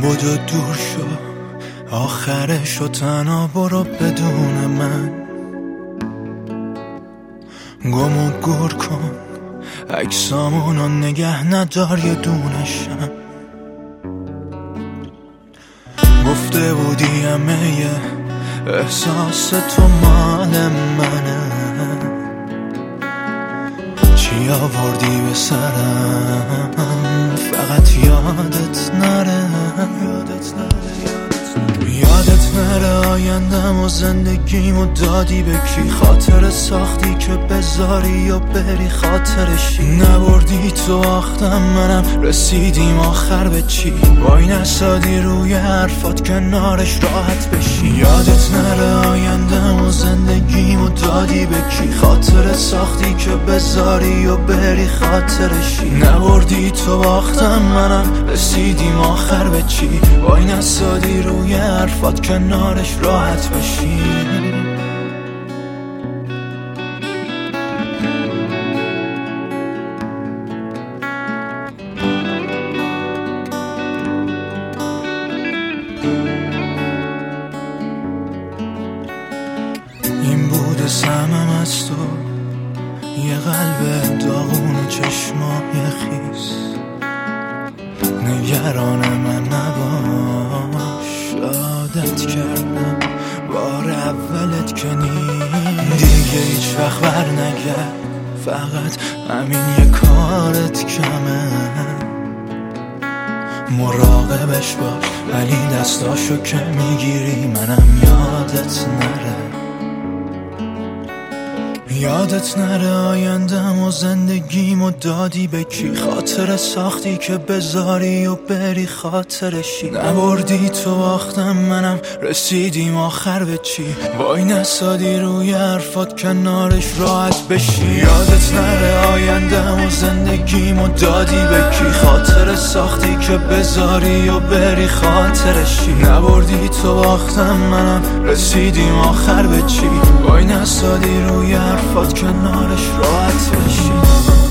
بدو دور شو، آخرش و تنها برو بدون من. گم و گور کن عکسامونو نگه ندار یه دونشم. گفته بودی همه یه احساس تو مال منه، چی آوردی به سرم فقط یادت نره. یادت نره آیندم و زندگیمو دادی به کی، خاطر ساختی که بذاری و بری خاطرشی. نبردی تو آختم منم رسیدیم آخر به چی، وای نسادی روی حرفات کنارش راحت بشی. یادت نره آیندم و زندگیمو دادی به کی، خاطر ساختی که بذاری و بری خاطرشی. نبردی تو آختم منم رسیدیم آخر به چی، وای نسادی روی حرفات کنارش راحت بشی. این بوده سهمم از تو، یه قلب داغون و چشمای خیس. نگران من نباش، عادت کردم بار اولت که دیگه هیچ وقت بر نگرد، فقط همین یه کارت کمه. مراقبش باش ولی دستاشو که میگیری منم یادت نره. یادت نره آیندم و زندگیمو دادی به کی، خاطر ساختی که بذاری و بری خاطرشی. نبردی تو باختم منم رسیدیم آخر به چی، وای نسادی روی حرفات کنارش راحت بشی. یادت نره آیندم و زندگیمو دادی به کی، خاطر ساختی که بذاری و بری خاطرشی. نبردی تو باختم منم رسیدیم آخر به چی، وای نسادی روی حرفات کنارش راحت بشی.